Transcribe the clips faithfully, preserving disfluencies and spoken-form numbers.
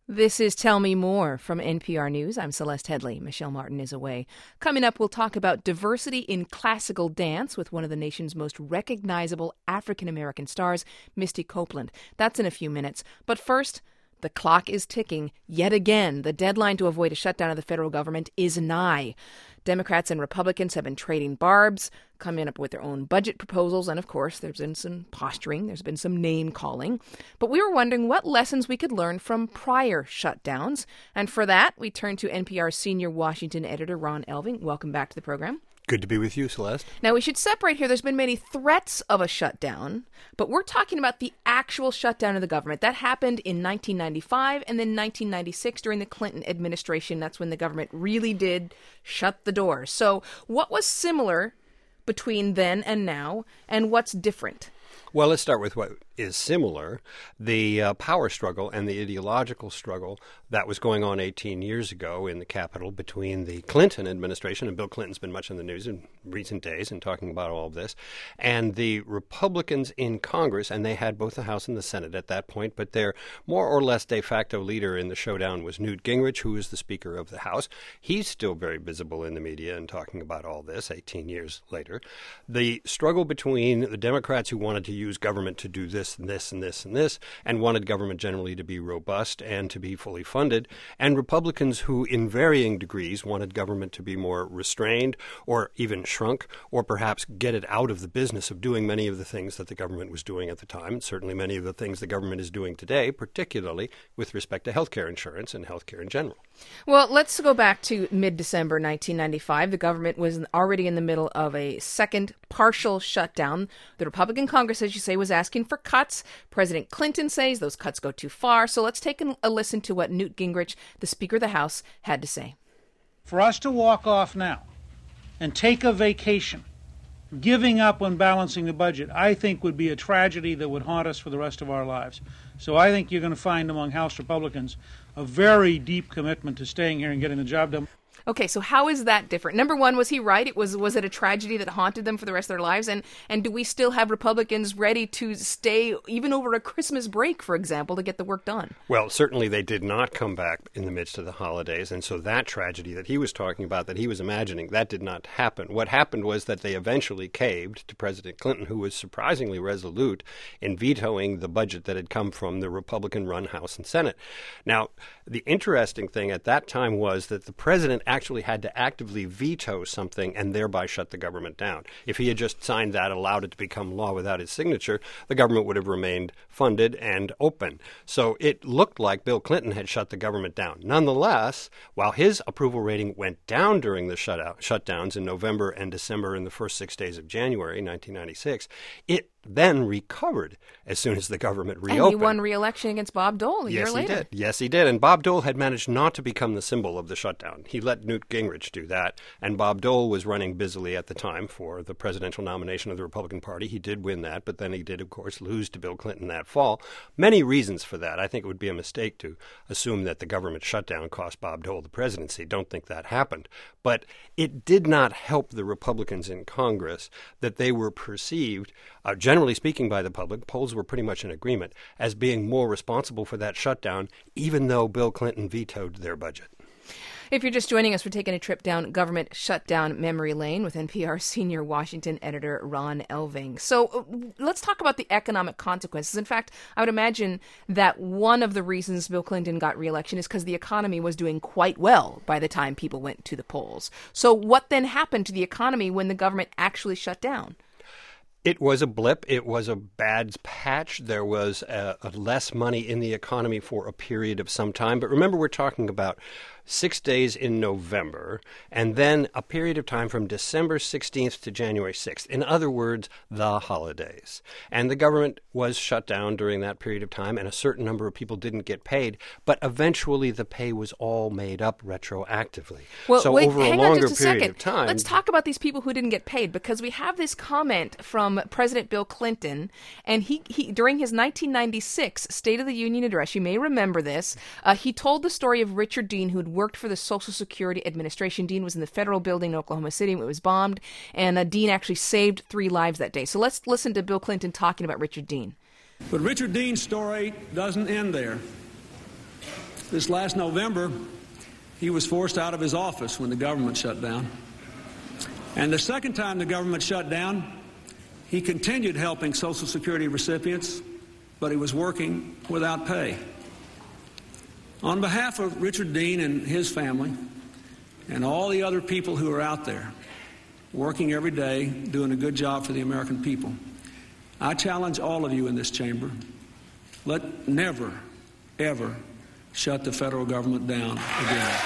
This is Tell Me More from N P R News. I'm Celeste Headley. Michelle Martin is away. Coming up, we'll talk about diversity in classical dance with one of the nation's most recognizable African-American stars, Misty Copeland. That's in a few minutes. But first, the clock is ticking. Yet again, the deadline to avoid a shutdown of the federal government is nigh. Democrats and Republicans have been trading barbs, coming up with their own budget proposals, and of course, there's been some posturing, there's been some name-calling. But we were wondering what lessons we could learn from prior shutdowns. And for that, we turn to N P R's senior Washington editor, Ron Elving. Welcome back to the program. Good to be with you, Celeste. Now, we should separate here. There's been many threats of a shutdown, but we're talking about the actual shutdown of the government. That happened in nineteen ninety-five and then nineteen ninety-six during the Clinton administration. That's when the government really did shut the doors. So what was similar between then and now, and what's different? Well, let's start with what is similar. The uh, power struggle and the ideological struggle that was going on eighteen years ago in the Capitol between the Clinton administration, and Bill Clinton's been much in the news in recent days and talking about all of this, and the Republicans in Congress, and they had both the House and the Senate at that point, but their more or less de facto leader in the showdown was Newt Gingrich, who is the Speaker of the House. He's still very visible in the media and talking about all this eighteen years later. The struggle between the Democrats who wanted to use government to do this and this and this and this, and wanted government generally to be robust and to be fully funded, and Republicans who, in varying degrees, wanted government to be more restrained or even shrunk, or perhaps get it out of the business of doing many of the things that the government was doing at the time, and certainly many of the things the government is doing today, particularly with respect to health care insurance and health care in general. Well, let's go back to mid-December nineteen ninety-five. The government was already in the middle of a second partial shutdown. The Republican Congress, as you say, was asking for cuts. President Clinton says those cuts go too far. So let's take a listen to what Newt Gingrich, the Speaker of the House, had to say. For us to walk off now and take a vacation, giving up on balancing the budget, I think would be a tragedy that would haunt us for the rest of our lives. So I think you're going to find among House Republicans a very deep commitment to staying here and getting the job done. Okay, so how is that different? Number one, was he right? It was was it a tragedy that haunted them for the rest of their lives? And and do we still have Republicans ready to stay even over a Christmas break, for example, to get the work done? Well, certainly they did not come back in the midst of the holidays. And so that tragedy that he was talking about, that he was imagining, that did not happen. What happened was that they eventually caved to President Clinton, who was surprisingly resolute in vetoing the budget that had come from the Republican-run House and Senate. Now, the interesting thing at that time was that the president actually had to actively veto something and thereby shut the government down. If he had just signed that, allowed it to become law without his signature, the government would have remained funded and open. So it looked like Bill Clinton had shut the government down. Nonetheless, while his approval rating went down during the shutout, shutdowns in November and December and the first six days of January nineteen ninety-six, it then recovered as soon as the government reopened. And he won re-election against Bob Dole a yes, year later. Yes, he did. Yes, he did. And Bob Dole had managed not to become the symbol of the shutdown. He let Newt Gingrich do that. And Bob Dole was running busily at the time for the presidential nomination of the Republican Party. He did win that, but then he did, of course, lose to Bill Clinton that fall. Many reasons for that. I think it would be a mistake to assume that the government shutdown cost Bob Dole the presidency. Don't think that happened. But it did not help the Republicans in Congress that they were perceived, uh, generally speaking by the public, polls were pretty much in agreement, as being more responsible for that shutdown, even though Bill Clinton vetoed their budget. If you're just joining us, we're taking a trip down government shutdown memory lane with N P R senior Washington editor Ron Elving. So uh, let's talk about the economic consequences. In fact, I would imagine that one of the reasons Bill Clinton got re-election is because the economy was doing quite well by the time people went to the polls. So what then happened to the economy when the government actually shut down? It was a blip. It was a bad patch. There was a, a less money in the economy for a period of some time. But remember, we're talking about six days in November, and then a period of time from December sixteenth to January sixth. In other words, the holidays. And the government was shut down during that period of time, and a certain number of people didn't get paid. But eventually, the pay was all made up retroactively. Well, so wait, over hang a longer on just a period second. of time, let's talk about these people who didn't get paid, because we have this comment from President Bill Clinton, and he, he during his nineteen ninety-six State of the Union address, you may remember this, uh, he told the story of Richard Dean, who had worked for the Social Security Administration. Dean was in the federal building in Oklahoma City when it was bombed, and uh, Dean actually saved three lives that day. So let's listen to Bill Clinton talking about Richard Dean. But Richard Dean's story doesn't end there. This last November, he was forced out of his office when the government shut down. And the second time the government shut down, he continued helping Social Security recipients, but he was working without pay. On behalf of Richard Dean and his family, and all the other people who are out there, working every day, doing a good job for the American people, I challenge all of you in this chamber, let never, ever shut the federal government down again.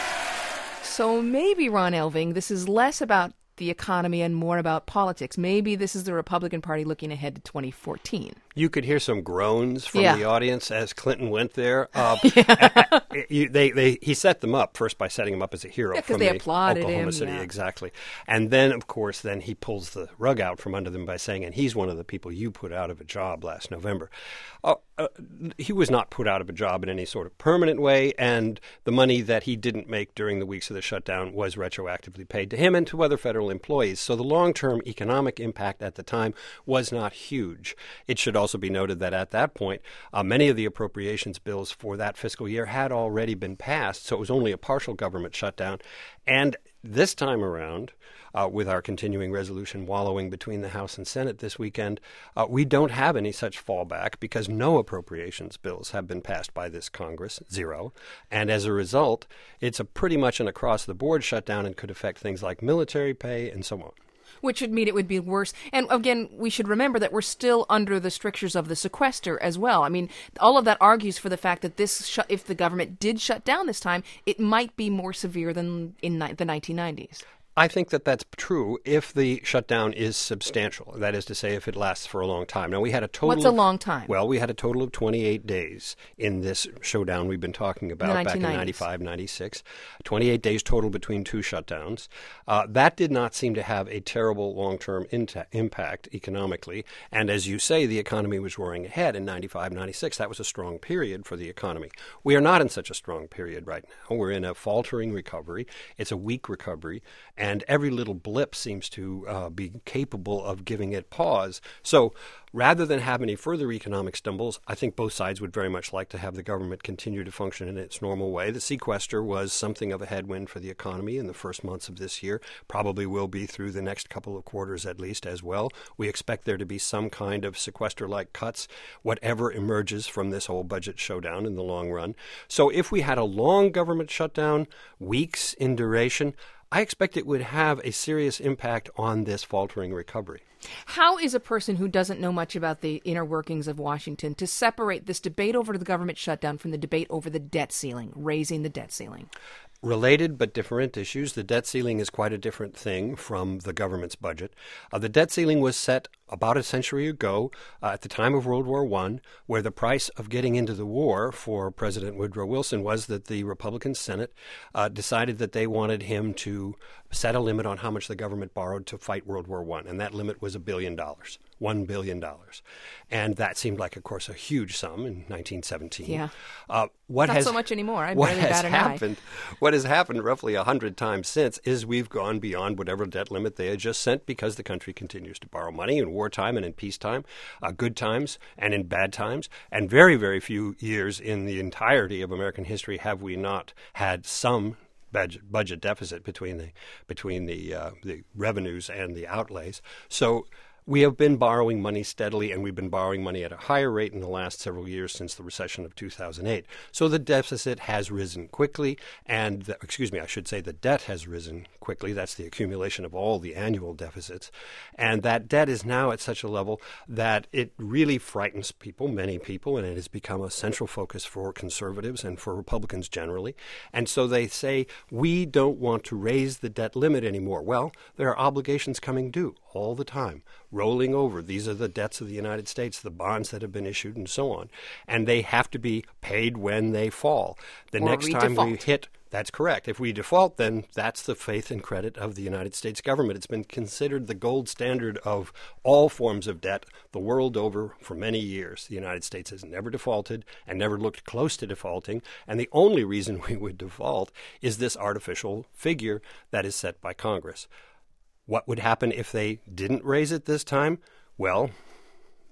So maybe, Ron Elving, this is less about the economy and more about politics. Maybe this is the Republican Party looking ahead to twenty fourteen. You could hear some groans from yeah. the audience as Clinton went there. Uh, yeah. you, they, they, he set them up first by setting him up as a hero yeah, from they the applauded Oklahoma him, City, yeah. exactly. And then, of course, then he pulls the rug out from under them by saying, and he's one of the people you put out of a job last November. Uh, uh, he was not put out of a job in any sort of permanent way, and the money that he didn't make during the weeks of the shutdown was retroactively paid to him and to other federal employees. So the long-term economic impact at the time was not huge. It should also be noted that at that point, uh, many of the appropriations bills for that fiscal year had already been passed, so it was only a partial government shutdown. And this time around, uh, with our continuing resolution wallowing between the House and Senate this weekend, uh, we don't have any such fallback because no appropriations bills have been passed by this Congress, zero. And as a result, it's a pretty much an across-the-board shutdown and could affect things like military pay and so on. Which would mean it would be worse. And again, we should remember that we're still under the strictures of the sequester as well. I mean, all of that argues for the fact that this, sh- if the government did shut down this time, it might be more severe than in ni- the nineteen nineties. I think that that's true if the shutdown is substantial. That is to say, if it lasts for a long time. Now, we had a total What's a of, long time? Well, we had a total of twenty-eight days in this showdown we've been talking about back in ninety-five, ninety-six. twenty-eight days total between two shutdowns. Uh, that did not seem to have a terrible long-term inta- impact economically. And as you say, the economy was roaring ahead in ninety-five, ninety-six. That was a strong period for the economy. We are not in such a strong period right now. We're in a faltering recovery. It's a weak recovery. And every little blip seems to uh, be capable of giving it pause. So rather than have any further economic stumbles, I think both sides would very much like to have the government continue to function in its normal way. The sequester was something of a headwind for the economy in the first months of this year, probably will be through the next couple of quarters at least as well. We expect there to be some kind of sequester-like cuts, whatever emerges from this whole budget showdown in the long run. So if we had a long government shutdown, weeks in duration, I expect it would have a serious impact on this faltering recovery. How is a person who doesn't know much about the inner workings of Washington to separate this debate over the government shutdown from the debate over the debt ceiling, raising the debt ceiling? Related but different issues. The debt ceiling is quite a different thing from the government's budget. Uh, the debt ceiling was set about a century ago uh, at the time of World War One, where the price of getting into the war for President Woodrow Wilson was that the Republican Senate uh, decided that they wanted him to set a limit on how much the government borrowed to fight World War One, and that limit was a billion dollars, one billion dollars. And that seemed like, of course, a huge sum in nineteen seventeen. Yeah. Uh, what Not has, so much anymore. I what barely has bat an happened, eye. What has happened roughly a hundred times since is we've gone beyond whatever debt limit they had just set because the country continues to borrow money in wartime and in peacetime, uh, good times and in bad times. And very, very few years in the entirety of American history have we not had some budget, budget deficit between the between the uh, the revenues and the outlays. So we have been borrowing money steadily, and we've been borrowing money at a higher rate in the last several years since the recession of two thousand eight. So the deficit has risen quickly, and the, excuse me, I should say the debt has risen quickly. That's the accumulation of all the annual deficits. And that debt is now at such a level that it really frightens people, many people, and it has become a central focus for conservatives and for Republicans generally. And so they say, we don't want to raise the debt limit anymore. Well, there are obligations coming due all the time, rolling over. These are the debts of the United States, the bonds that have been issued, and so on. And they have to be paid when they fall. The or next we time default. we hit, that's correct. If we default, then that's the faith and credit of the United States government. It's been considered the gold standard of all forms of debt the world over for many years. The United States has never defaulted and never looked close to defaulting. And the only reason we would default is this artificial figure that is set by Congress. What would happen if they didn't raise it this time? Well,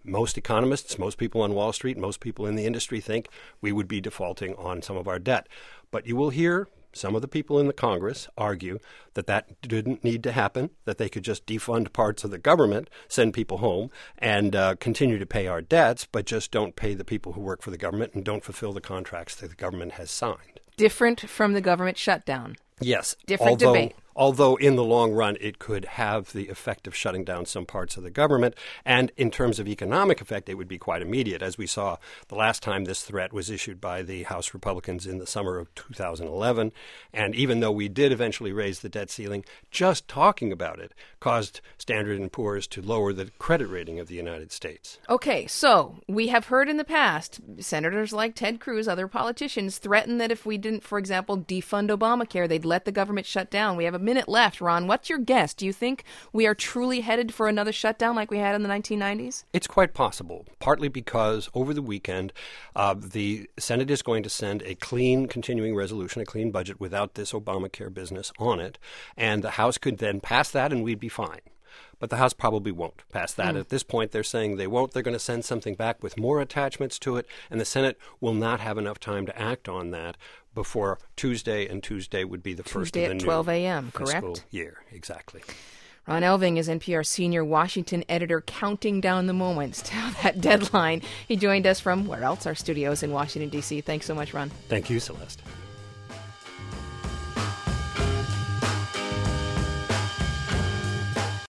most economists, most people on Wall Street, most people in the industry think we would be defaulting on some of our debt. But you will hear some of the people in the Congress argue that that didn't need to happen, that they could just defund parts of the government, send people home, and uh, continue to pay our debts, but just don't pay the people who work for the government and don't fulfill the contracts that the government has signed. Different from the government shutdown. Yes. Different although, debate. Although in the long run, it could have the effect of shutting down some parts of the government. And in terms of economic effect, it would be quite immediate, as we saw the last time this threat was issued by the House Republicans in the summer of two thousand eleven. And even though we did eventually raise the debt ceiling, just talking about it caused Standard and Poor's to lower the credit rating of the United States. Okay, so we have heard in the past senators like Ted Cruz, other politicians, threaten that if we didn't, for example, defund Obamacare, they'd let the government shut down. We have a minute left, Ron. What's your guess? Do you think we are truly headed for another shutdown like we had in the nineteen nineties? It's quite possible, partly because over the weekend, uh, the Senate is going to send a clean continuing resolution, a clean budget without this Obamacare business on it, and the House could then pass that and we'd be fine. But the House probably won't pass that. Mm. At this point, they're saying they won't. They're going to send something back with more attachments to it, and the Senate will not have enough time to act on that before Tuesday, and Tuesday would be the first Tuesday of the at new twelve a.m., fiscal correct? year. Exactly. Ron Elving is N P R senior Washington editor, counting down the moments to that deadline. He joined us from where else? Our studios in Washington, D C. Thanks so much, Ron. Thank you, Celeste.